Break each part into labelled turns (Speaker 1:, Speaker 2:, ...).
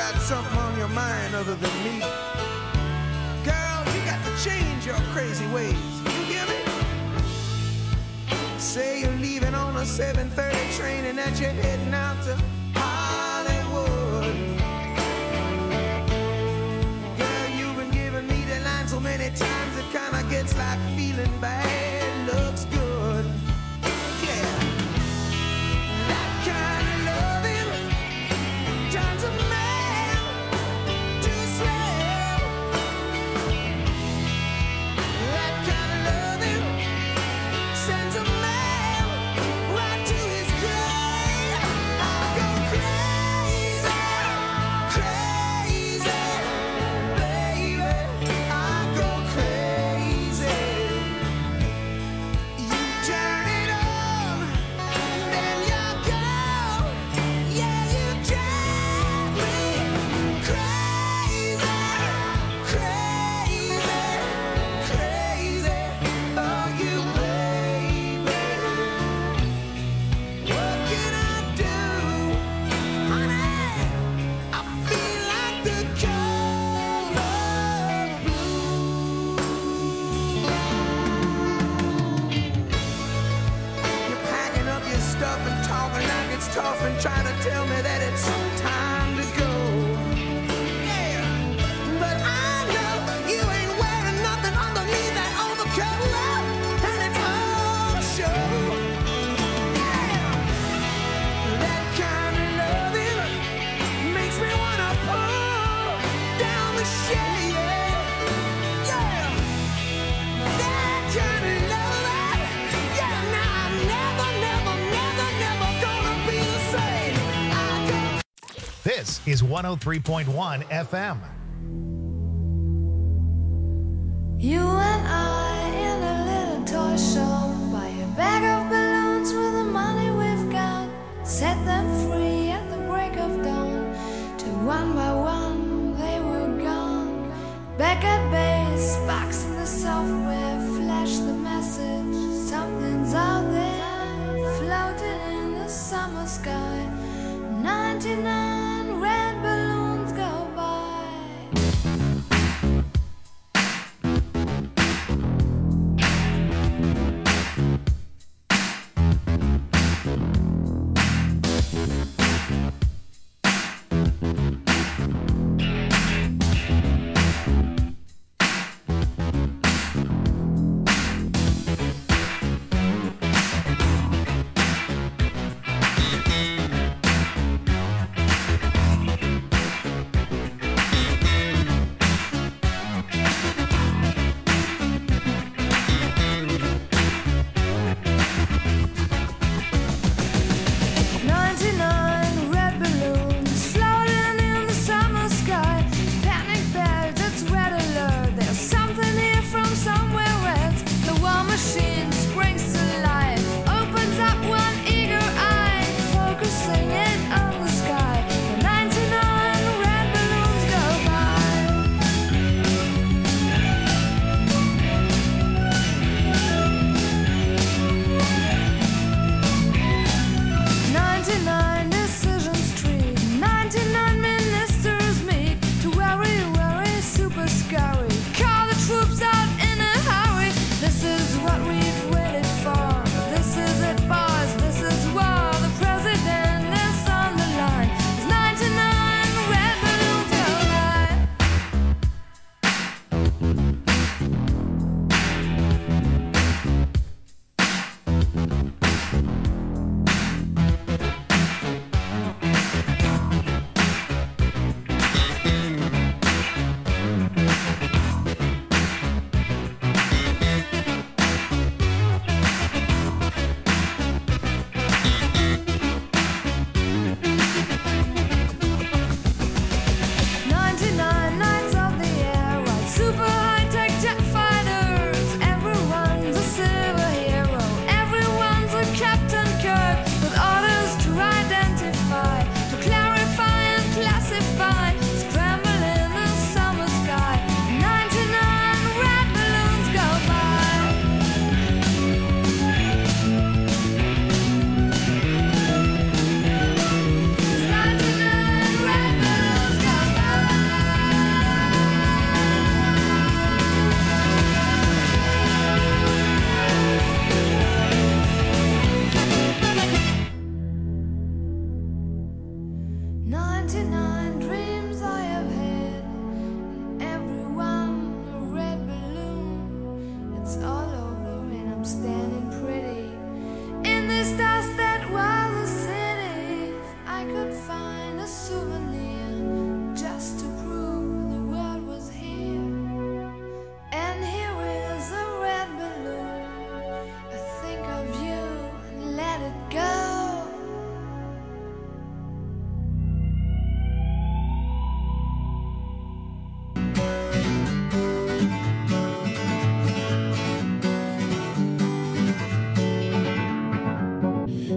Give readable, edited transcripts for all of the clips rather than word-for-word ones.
Speaker 1: got something on your mind other than me. Girl, you got to change your crazy ways. You hear me? Say you're leaving on a 7:30 train and that you're heading out to Hollywood. Girl, you've been giving me the line so many times it kinda gets like feeling bad looks good. Yeah. That kind of loving turns a man to slave. That kind of loving sends a man right to his grave. I go crazy, crazy, baby. I go crazy. You turn it on, then you go. Yeah, you drive me crazy, crazy, crazy. Oh, you baby. What can I do, honey? I feel like the color blue. You're packing up your stuff and talking like it's tough and trying to tell me that it's time to go. Yeah, but I know you ain't wearing nothing underneath that overcoat, and it's all show. Yeah, that kind of loving makes me wanna pull down the shade. Yeah, that kind of loving. Yeah, now I'm never, never, never, never gonna be the same. I go.
Speaker 2: This is 103.1 FM.
Speaker 3: You and I in a little toy shop, buy a bag of balloons with the money we've got, set them free at the break of dawn. Till one by one they were gone. Back at base, box in the software, flash the message. Something's out there, floating in the summer sky. 99 red balloons go by.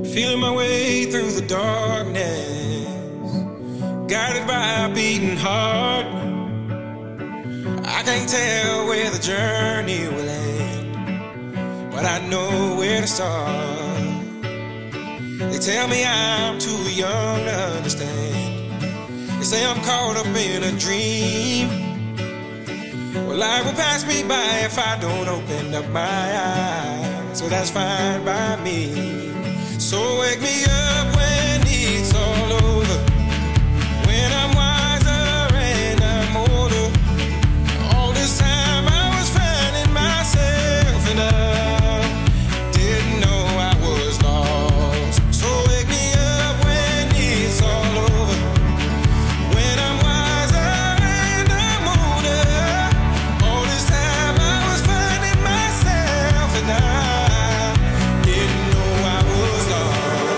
Speaker 4: Feeling my way through the darkness, guided by a beating heart. I can't tell where the journey will end, but I know where to start. They tell me I'm too young to understand. They say I'm caught up in a dream. Well, life will pass me by if I don't open up my eyes. So that's fine by me. So wake me up when it's all over, when I'm wiser and I'm older. All this time I was finding myself and I didn't know I was lost. So wake me up when it's all over, when I'm wiser and I'm older. All this time I was finding myself and I didn't know I was lost.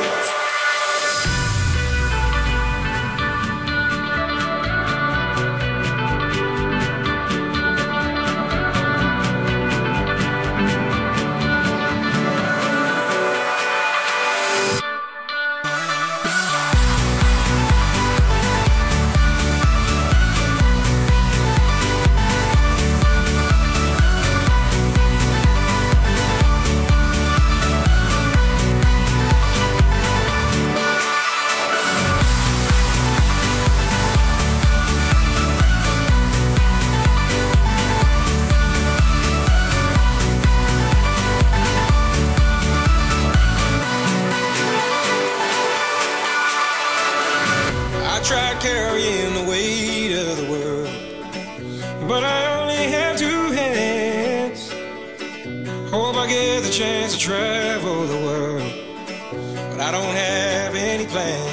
Speaker 4: I tried carrying the weight of the world, but I only have two hands. Hope I get the chance to travel the world, but I don't have any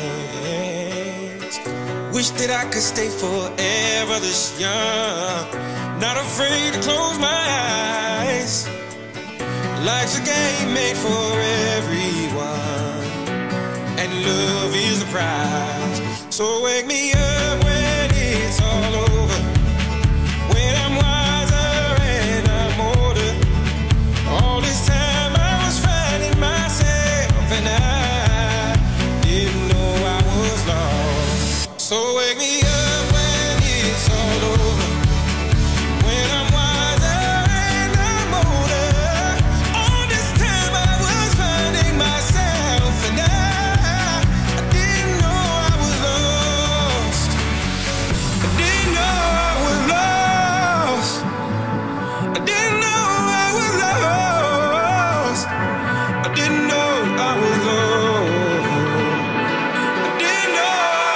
Speaker 4: plans. Wish that I could stay forever this young, not afraid to close my eyes. Life's a game made for everyone, and love is the prize. So wake me up when it's all over, when I'm wiser and I'm older. All this time I was finding myself and I didn't know I was lost. So wake me up when it's all over, when I'm wiser and I'm older. All this time I was finding myself and I didn't know I was lost. I didn't know I was lost. I didn't know I was lost. I didn't know I was lost. I didn't know.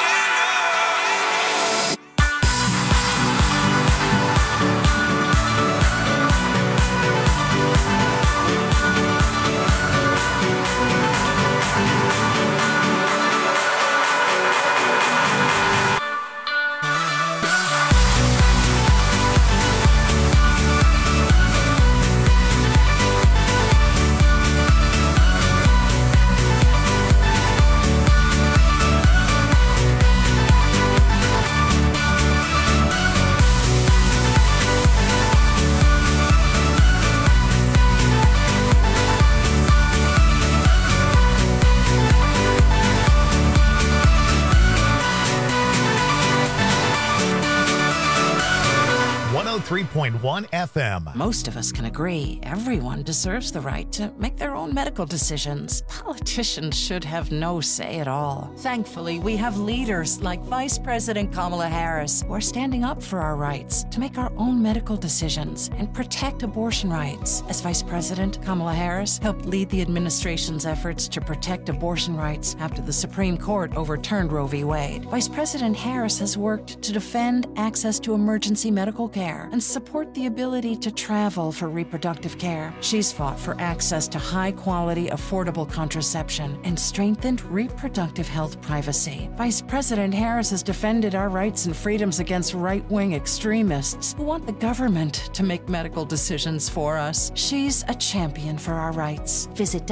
Speaker 2: .1 FM.
Speaker 5: Most of us can agree everyone deserves the right to make their own medical decisions. Politicians should have no say at all. Thankfully, we have leaders like Vice President Kamala Harris who are standing up for our rights to make our own medical decisions and protect abortion rights. As Vice President, Kamala Harris helped lead the administration's efforts to protect abortion rights after the Supreme Court overturned Roe v. Wade. Vice President Harris has worked to defend access to emergency medical care and support the ability to travel for reproductive care. She's fought for access to high-quality, affordable contraception and strengthened reproductive health privacy. Vice President Harris has defended our rights and freedoms against right-wing extremists who want the government to make medical decisions for us. She's a champion for our rights.
Speaker 6: Visit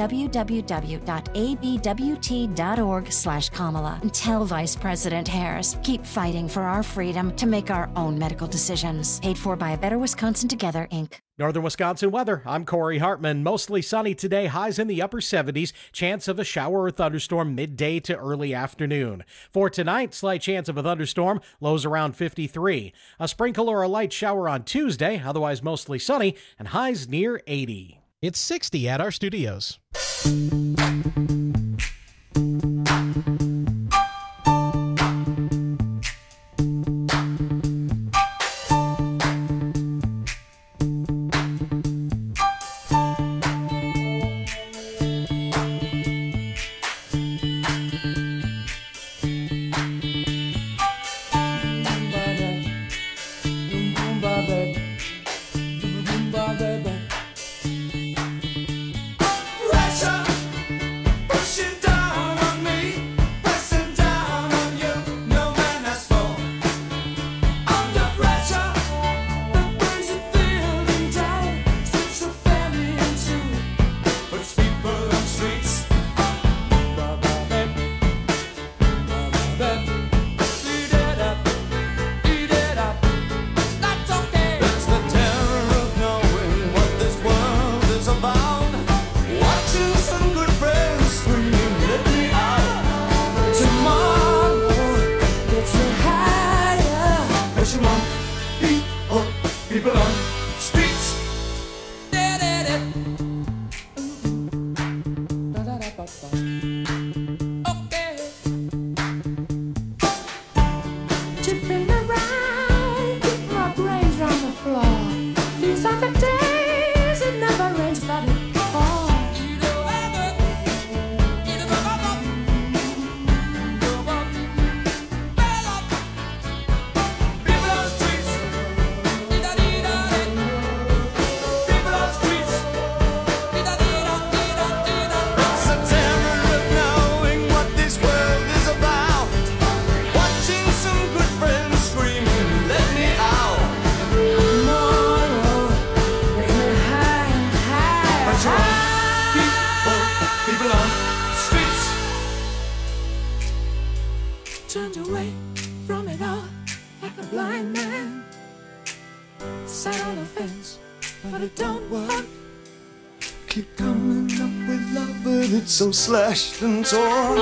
Speaker 6: www.abwt.org/Kamala and tell Vice President Harris, keep fighting for our freedom to make our own medical decisions. Paid for for by Better Wisconsin Together, Inc.
Speaker 7: Northern Wisconsin weather. I'm Corey Hartman. Mostly sunny today, highs in the upper 70s. Chance of a shower or thunderstorm midday to early afternoon. For tonight, slight chance of a thunderstorm, lows around 53. A sprinkle or a light shower on Tuesday, otherwise mostly sunny, and highs near 80.
Speaker 8: It's 60 at our studios.
Speaker 1: So slashed and torn.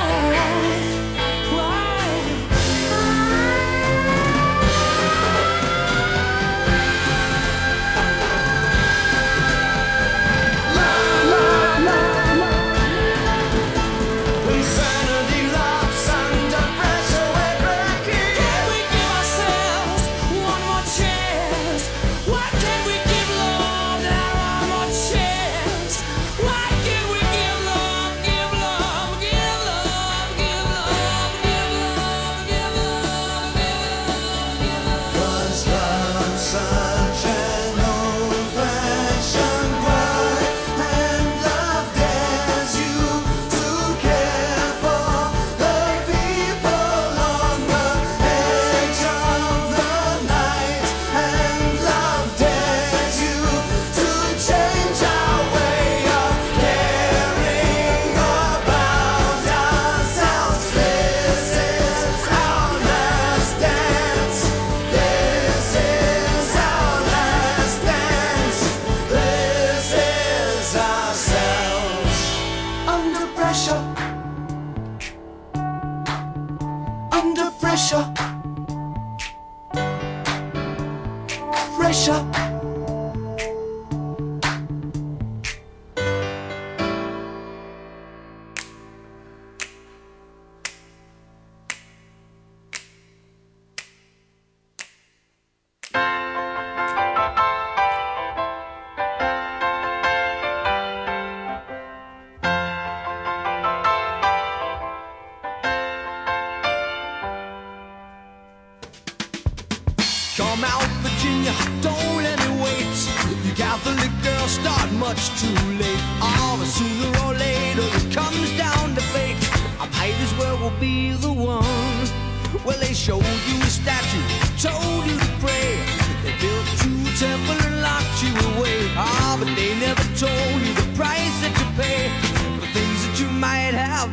Speaker 9: Come out, Virginia, don't let me wait. You Catholic girls start much too late. Oh, but sooner or later it comes down to fate. I might as well be the one. Well, they showed you a statue, told you to pray. They built you a temple and locked you away. Ah, but they never told you the price that you pay for things that you might have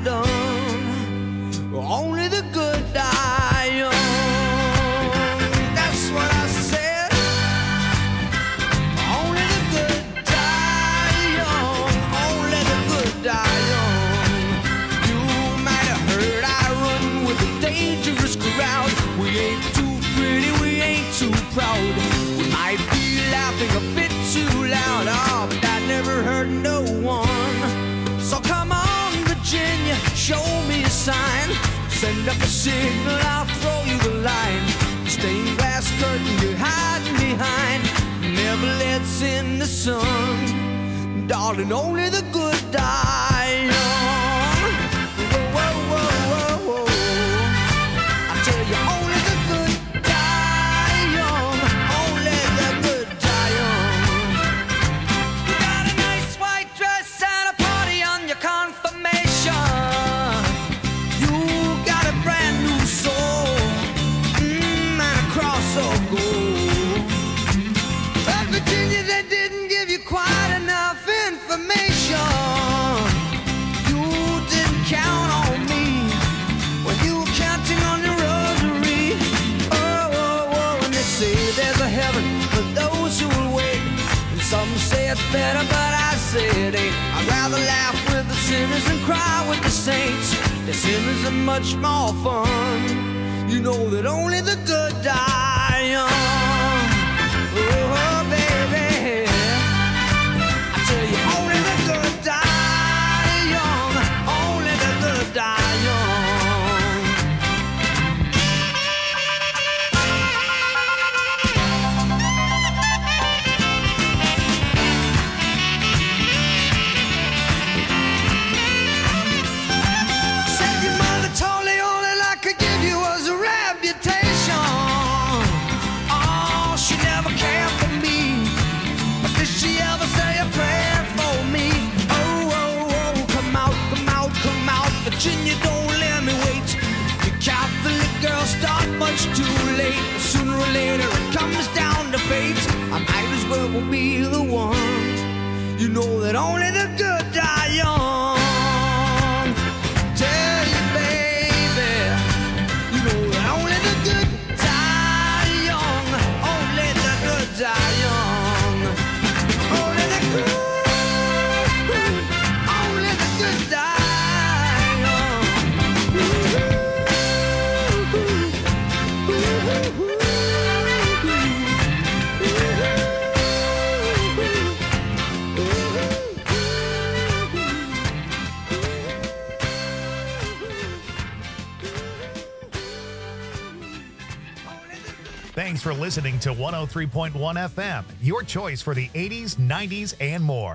Speaker 9: done. Only the good die young. That's what I said. show me a sign. Send up a signal, I'll throw you the line. The stained glass curtain you're hiding behind never lets in the sun. Darling, only the good die young. Whoa, whoa, whoa, whoa, whoa. I tell you, only the good die young. Only the good die young. You got a nice white dress and a party on your confirmation. You got a brand new soul, and a cross of gold. But Virginia, they didn't give you quite enough information. You didn't count on me when you were counting on your rosary. Oh, oh, oh, and they say there's a heaven for those who will wait. And some say it's better, but I say it ain't. I'd rather laugh with the sinners and cry with the saints. The sinners are much more fun. You know that only the good die young. Oh, baby, I tell you, only the good die young. Only the good die young. Said your mother told me all that I could give you was a reputation. Oh, she never cared for me. But did she ever say a prayer for me? Oh, oh, oh, come out, come out, come out. Virginia, don't let me wait. You Catholic girls start much too late. Sooner or later it comes down to fate. I might as well be the one. You know that only the good die young. Tell you, baby, you know that only the good die young. Only the good die young. Only the good, only the good die young.
Speaker 2: Thanks for listening to 103.1 FM, your choice for the 80s, 90s, and more.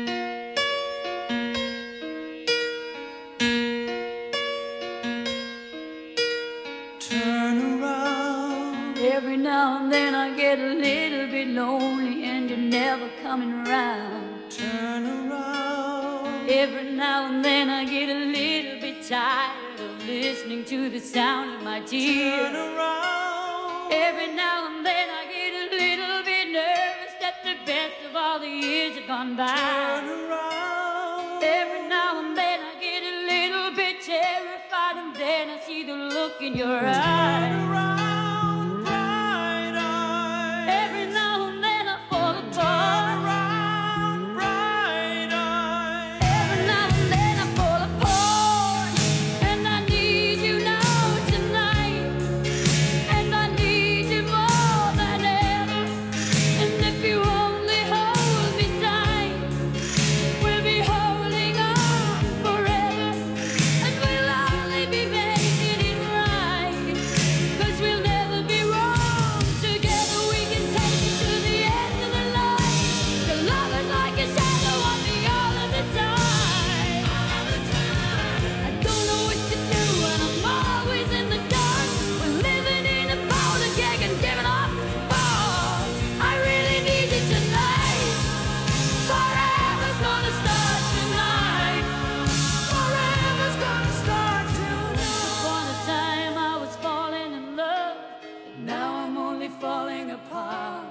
Speaker 9: Turn around.
Speaker 10: Every now and then I get a little bit lonely and you're never coming around.
Speaker 9: Turn around.
Speaker 10: Every now and then I get a little bit tired of listening to the sound of my tears.
Speaker 9: Turn around.
Speaker 10: Every now and then I get a little bit nervous that the best of all the years have gone by.
Speaker 9: Turn around.
Speaker 10: Every now and then I get a little bit terrified and then I see the look in your eyes.
Speaker 9: Turn around, bright eyes.
Speaker 10: Every now and then I fall apart.
Speaker 9: Turn around, bright eyes.
Speaker 10: Every now and then I fall apart. And I need you now tonight. And I need you more than ever. And if you only hold me tight, we'll be holding on forever. And we'll only be making it right. 'Cause we'll never be wrong. Together we can take it to the end of the line. Your love is like a shadow on me all of the time. I don't know what to do and I'm always in the dark. We're living in a powder keg and giving off balls. I really need you tonight. Forever's gonna start tonight. Forever's gonna start tonight. Upon a time I was falling in love, but now I'm only falling apart.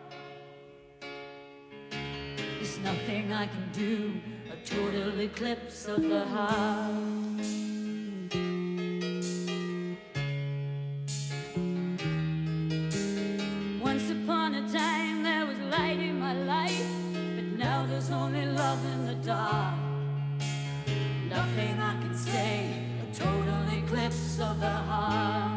Speaker 10: There's nothing I can do, a total eclipse of the heart. Once upon a time there was light in my life, but now there's only love in the dark. Nothing I can say, a total eclipse of the heart.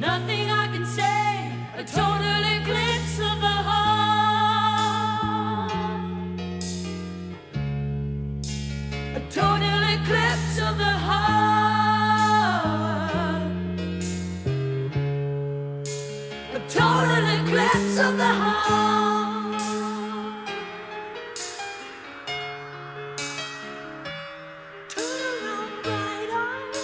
Speaker 10: nothing I can say. A total eclipse of the heart. A total eclipse of the heart. A total eclipse of the heart. Turn around, bright eyes.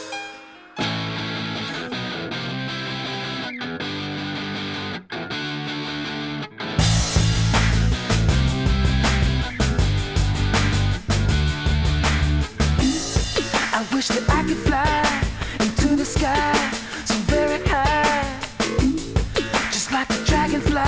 Speaker 1: I wish that I could fly into the sky so very high, just like a dragonfly.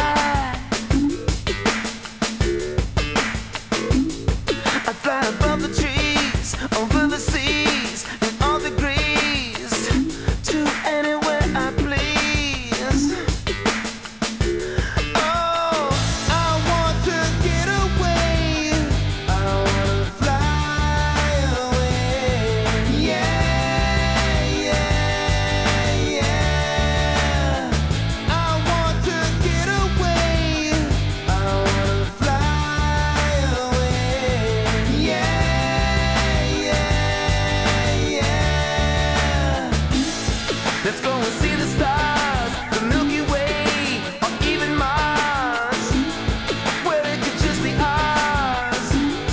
Speaker 1: I'd fly above the trees, over the seas, in all degrees, to anywhere I please. Oh, I want to get away. I want to fly away. Yeah, yeah, yeah. I want to get away. I want to fly away. Yeah, yeah, yeah. Let's go and see the stars, the Milky Way, or even Mars, where it could just be ours.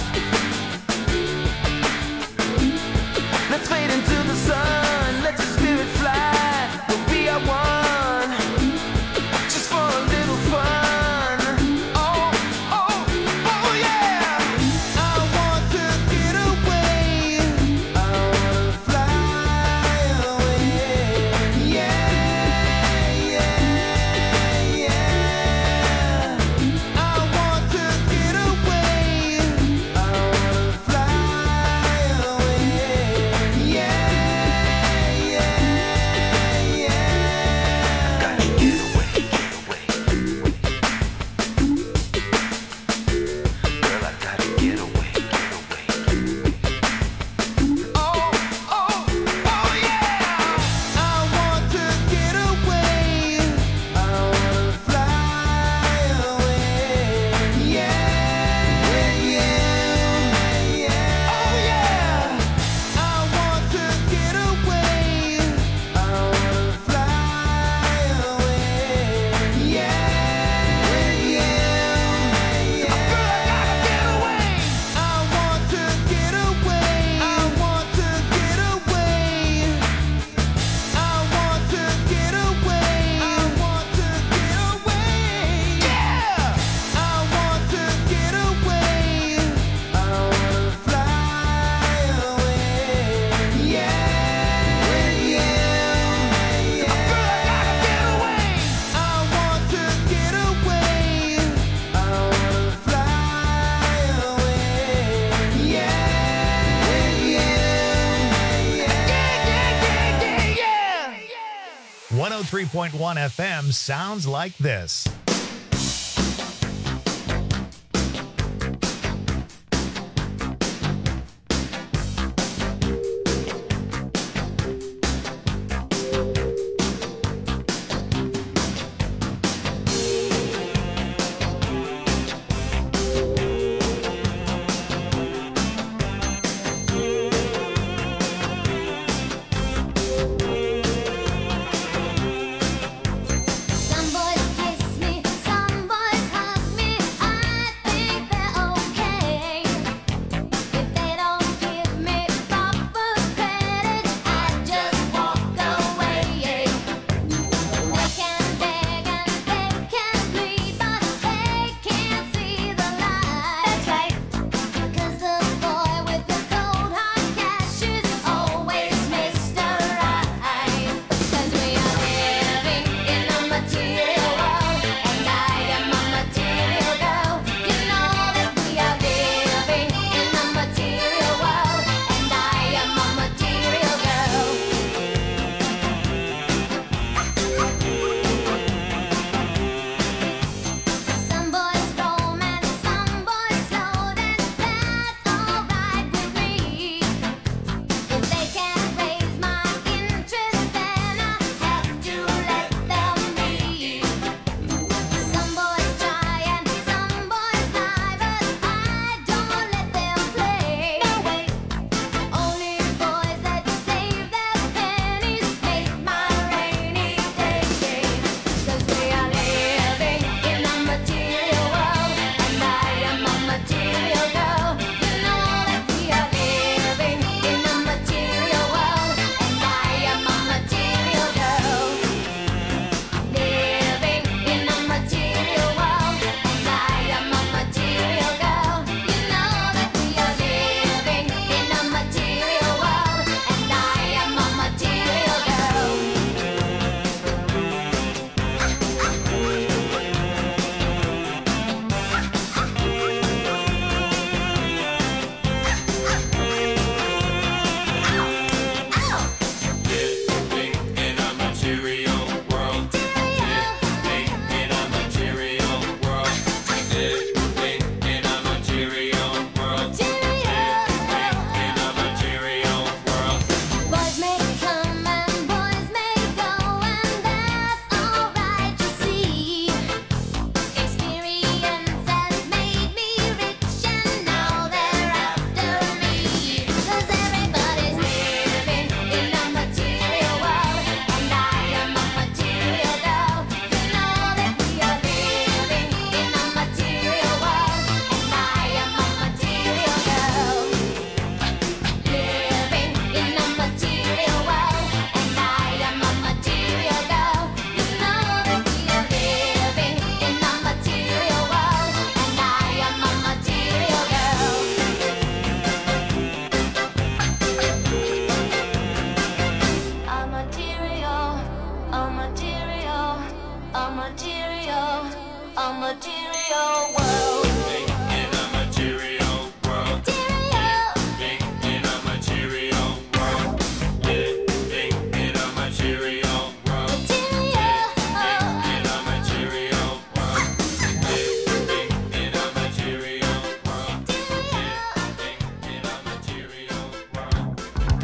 Speaker 1: Let's fade into the sun, let your spirit fly. We'll be our one, just for a little fun. Oh, oh, oh yeah. I want to get away. I want to fly away. Yeah, yeah, yeah. I want to get away. I want to fly away. Yeah, yeah, yeah. Gotta get away, get away. Girl, I gotta get away, get away. Oh, oh, oh yeah. I want to get away. I want to fly away. Yeah, yeah, yeah. Oh yeah. I want to get away. I want to fly away. Yeah, yeah, yeah. Girl, I gotta get away. I want to get away. I want to get away. I want to get away. I want to get away. Yeah. I want to get away. I want to fly away. Yeah, yeah, yeah. Girl, I gotta get away. I want to get away. I want to fly away. Yeah, yeah, yeah.
Speaker 2: 103.1 FM sounds like this.
Speaker 3: Some boys kiss me material world.
Speaker 4: In a material world. Living in a material world. Living in a material world. Living in a material world. Living in a material world. Living in a material world.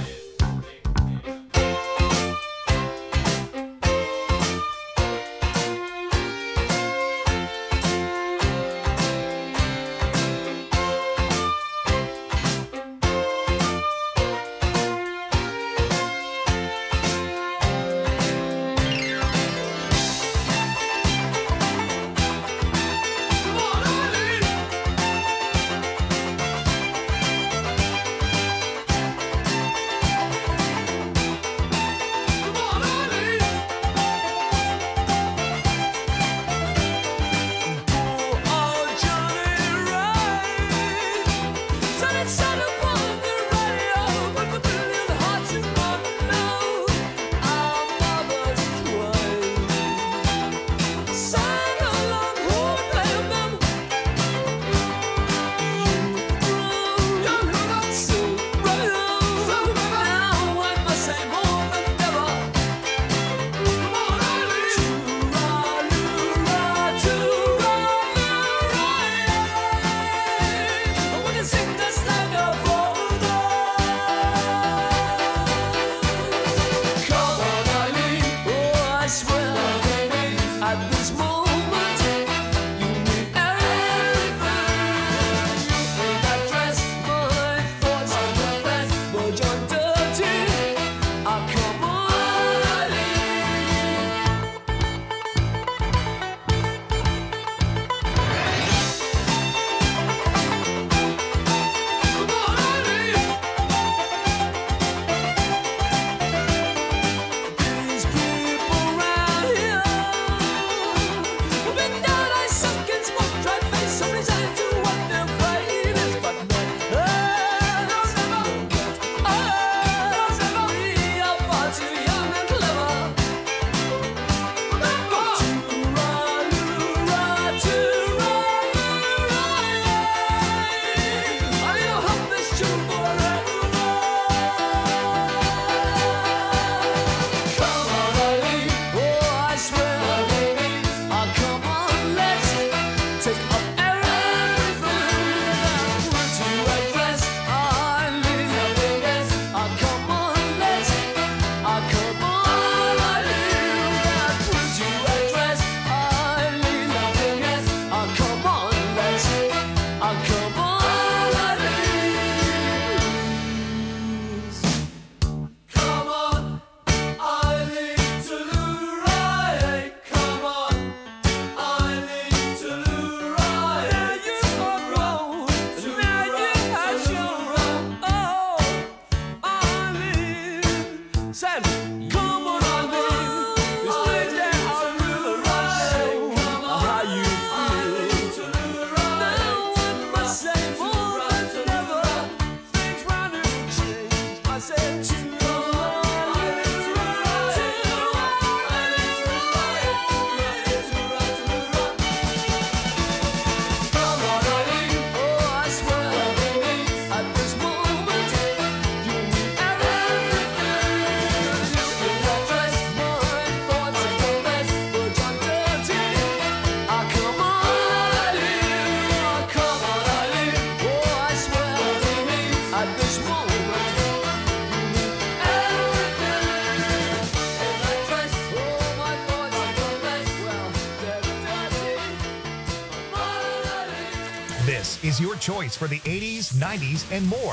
Speaker 2: This is your choice for the 80s, 90s, and more.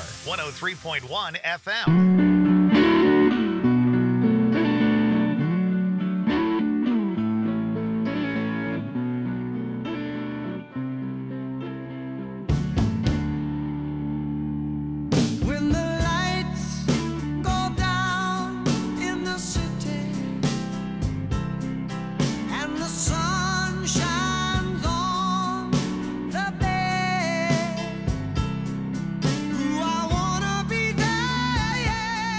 Speaker 2: 103.1 FM.
Speaker 1: I wanna be there, yeah.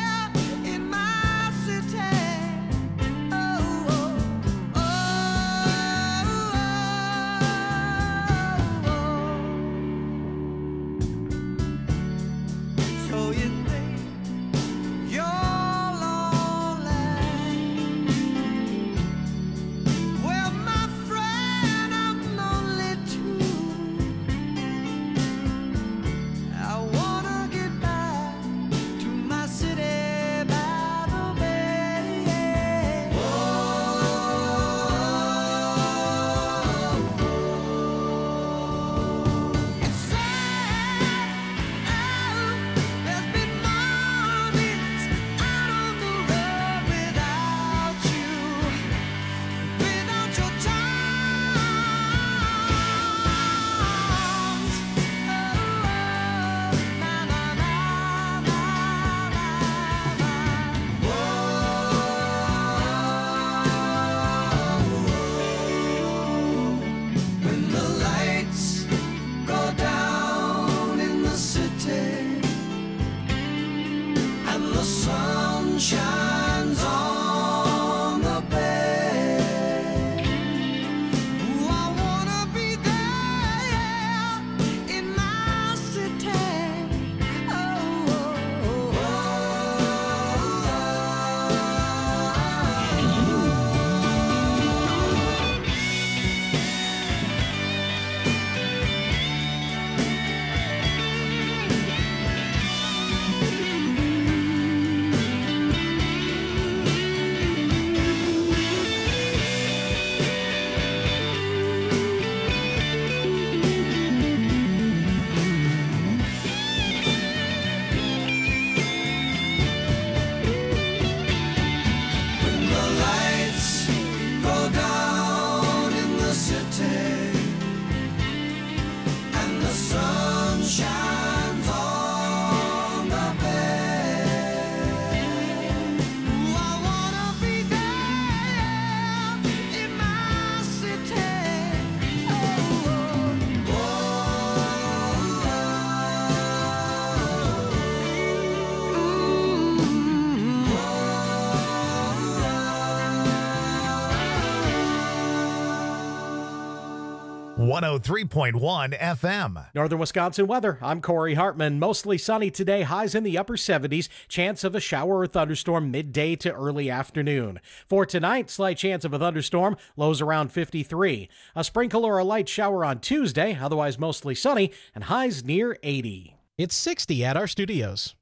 Speaker 2: 103.1 FM.
Speaker 7: Northern Wisconsin weather. I'm Corey Hartman. Mostly sunny today. Highs in the upper 70s. Chance of a shower or thunderstorm midday to early afternoon. For tonight, slight chance of a thunderstorm. Lows around 53. A sprinkle or a light shower on Tuesday. Otherwise mostly sunny and highs near 80.
Speaker 8: It's 60 at our studios.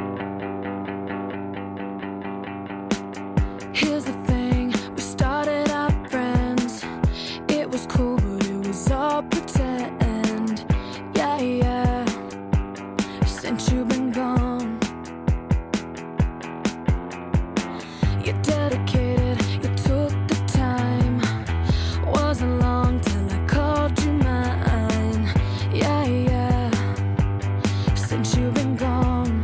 Speaker 3: Here's the thing, we started out friends. It was cool, but it was all pretend. Yeah, yeah. Since you've been gone, you're dedicated, you took the time. Wasn't long till I called you mine. Yeah, yeah. Since you've been gone,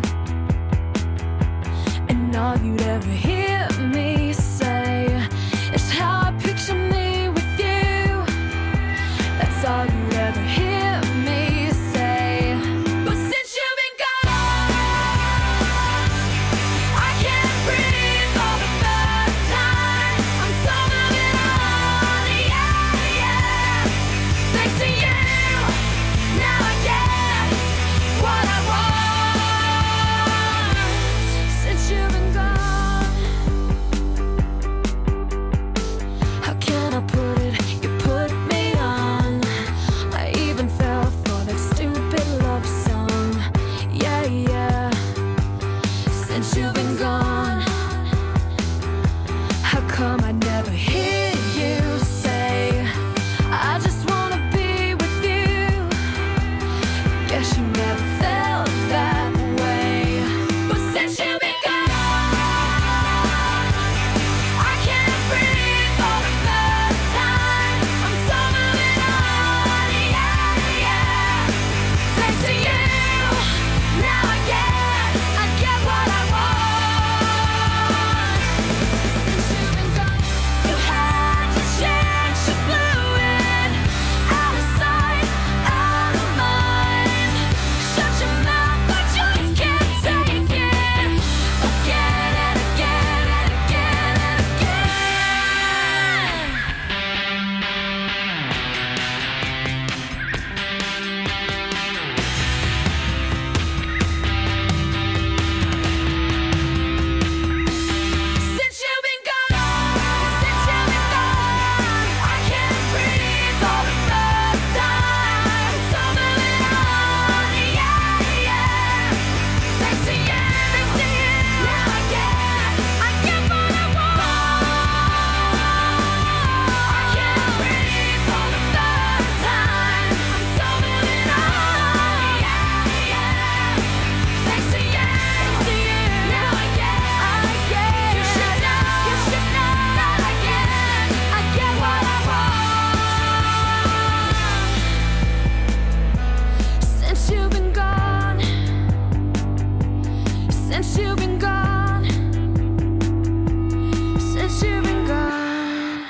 Speaker 3: and all you'd ever hear me say is how I picture me with you. That's all you'd ever hear me say. But since you've been gone, I can't breathe for the first time. I'm so moving on, yeah, yeah. Thanks to you, now I get what I want. Since you've been gone, how can I put it? You put me on. I even fell for that stupid love song. Yeah, yeah. Since you've been gone, how come I never hear you say, I just wanna be with you? Guess you never felt that way. But since you've been gone, I can't breathe for the first time. I'm so moving on, yeah, yeah. Thanks to you, now I get what I want. Since you've been gone, you had your chance, you blew it. Out of sight, out of mind. Shut your mouth, I just can't take it. Again and again and again and again. Since you've been gone, I can't breathe for the first time. So moving on, yeah, yeah. Thanks to you, now I get what I want. I can't breathe for the first time. I'm so moving on, yeah, yeah. Thanks to you, now I get. You should know that I get what I want. Since you've been gone, since you've been gone, since you've been gone.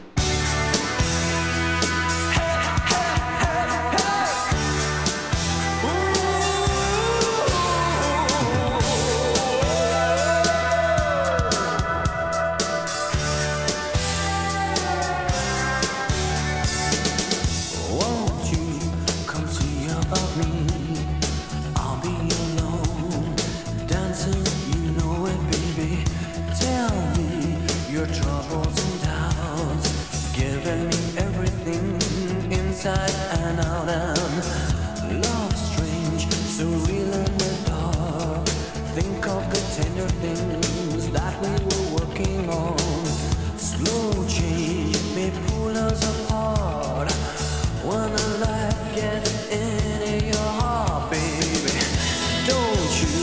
Speaker 9: Won't you come see about me? I'll be alone, dancing, you know it, baby. Tell me your troubles and doubts, giving me everything inside and out. And love strange, so real in the dark. Think of the tender things that we were working on. Slow change may pull us apart. When the light gets into your heart, baby, don't you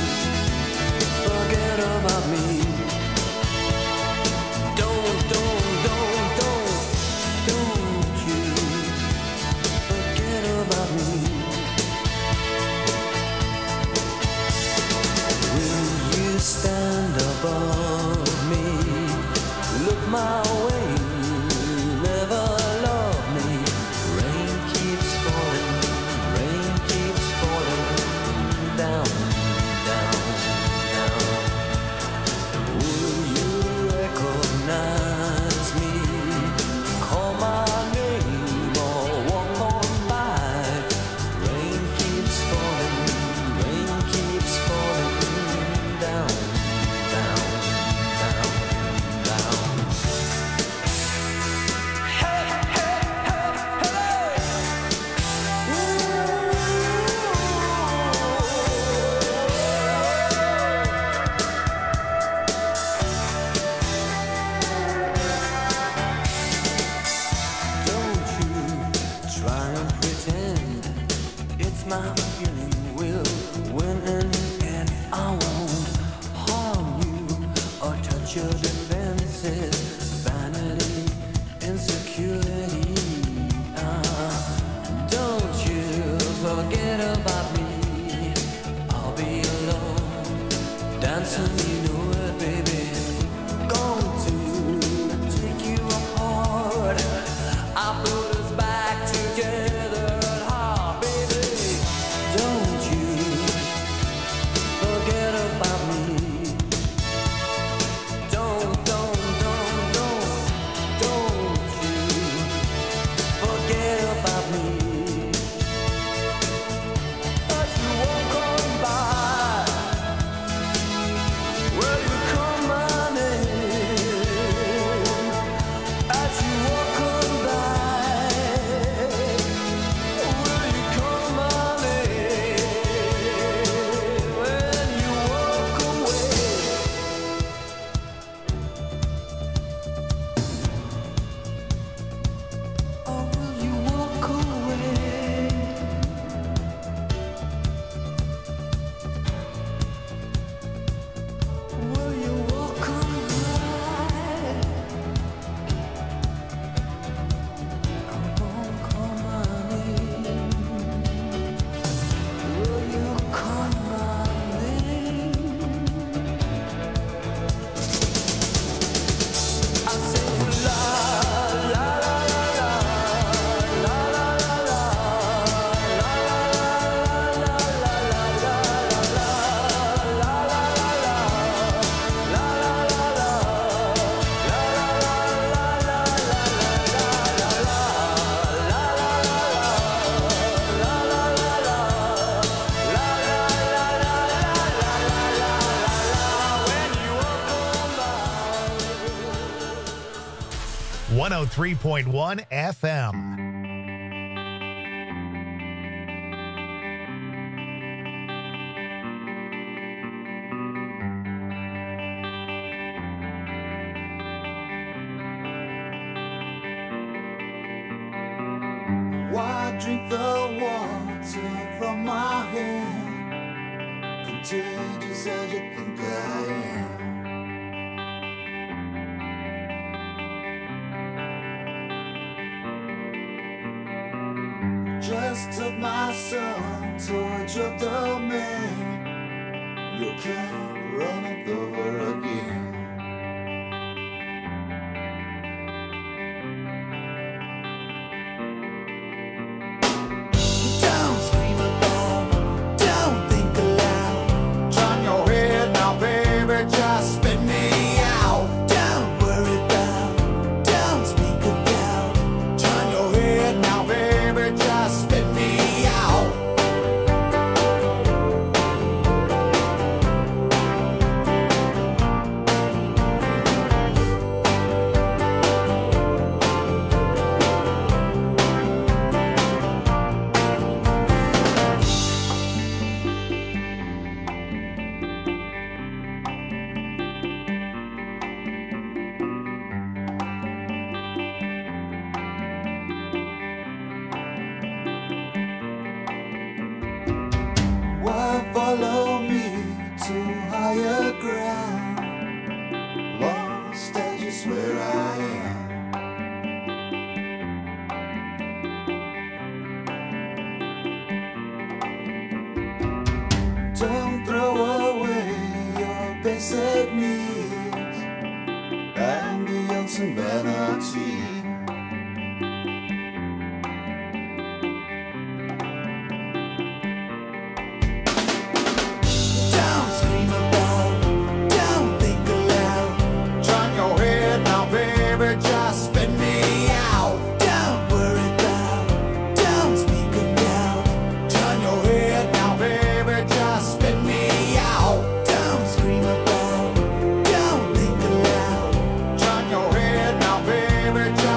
Speaker 9: forget about me. Don't you forget about me. Will you stand above
Speaker 2: 103.1 FM.
Speaker 11: Why drink the water from my hand? Contagious as you think I am. Just took my son to a drug domain. You can't run it over again. Follow me to higher ground, lost as you swear I am. Don't throw away your basic needs, ambience and vanity. Turn your head now, baby.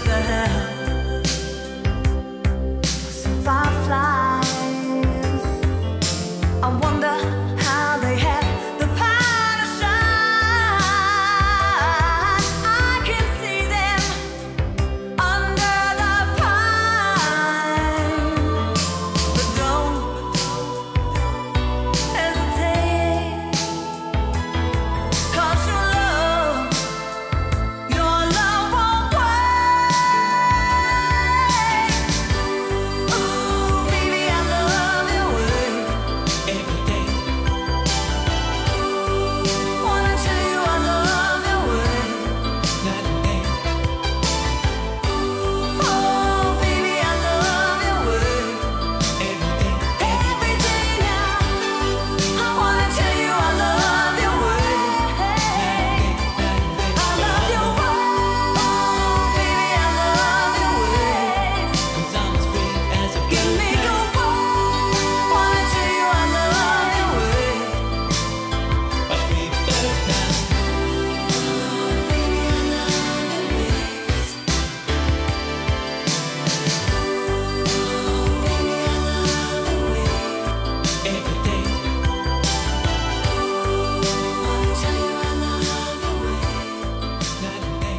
Speaker 12: the help of some fireflies. I wonder how they have the power to shine. I can see them under the pine, but don't hesitate, 'cause your love won't wait. Ooh, baby, I love your way. Every day. Wanna tell you I love your way. Night and day. Oh, baby, I love your way. Every day. Every day now. I wanna tell you I love your way. I love your way. Oh, baby, I love your way. 'Cause I'm as free as a bird. Give me your word. Wanna tell you I love your way. A free bird now. Baby, I love your ways. Baby, I love your way. Every day. Wanna tell you I love your way. Night and day.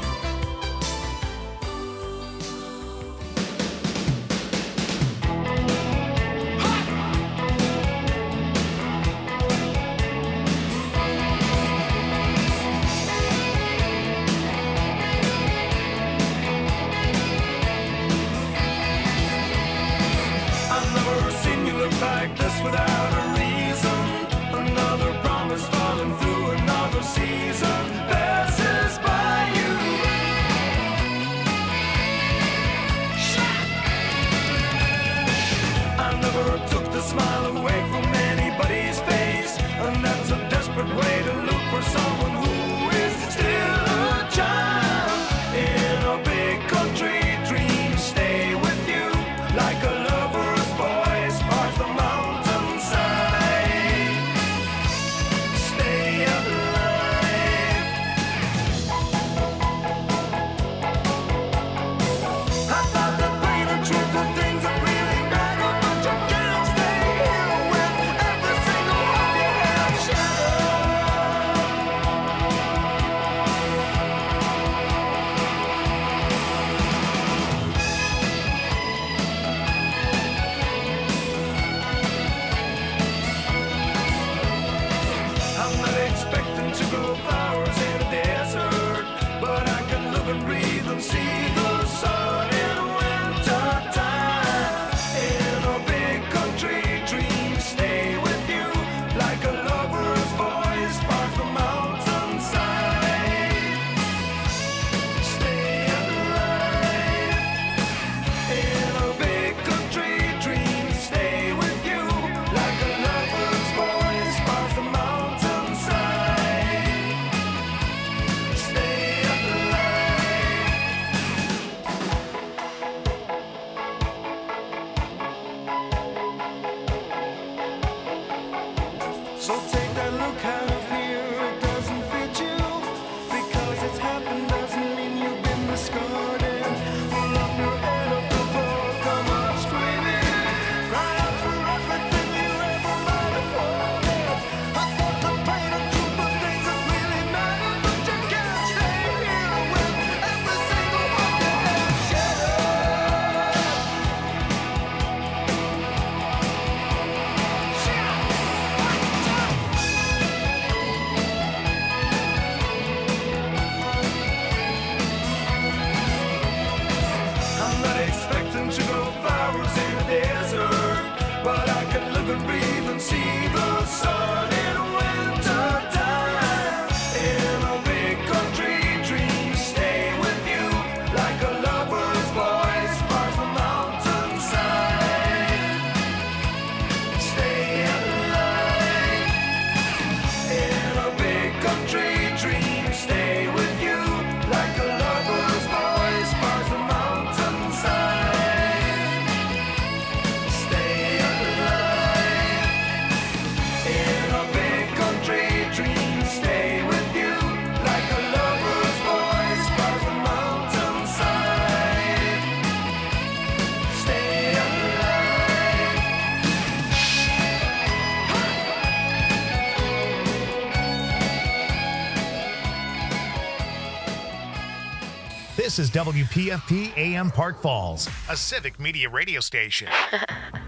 Speaker 11: I've never seen you look like this without a reason. Another promise falling through another season passes by you. I never took the smile away from anybody's face, and that's a desperate way to look for someone who is still a child in a big country. Dreams stay with you like a lover's voice parts the mountainside. Stay alive. I thought that pain and truth were things that really matter, but you can't stay here with every single one you have I'm not expecting to grow flowers in a desert, but I can live and breathe and see the sun in winter time. In a big country, dreams stay with you like a lover's voice parts the mountainside. Stay alive. In a big country, dreams stay with you like a lover's voice parts the mountainside. Stay alive. So take that look out of here, it doesn't fit you. Because it's happened doesn't mean you've been discarded. Pull up your head off the floor, come up screaming. Cry out for everything you ever might have wanted. I thought the pain and truth were things that really matter, but you can't stay here with every single one you have shattered.
Speaker 2: This is WPFP AM Park Falls, a civic media radio station.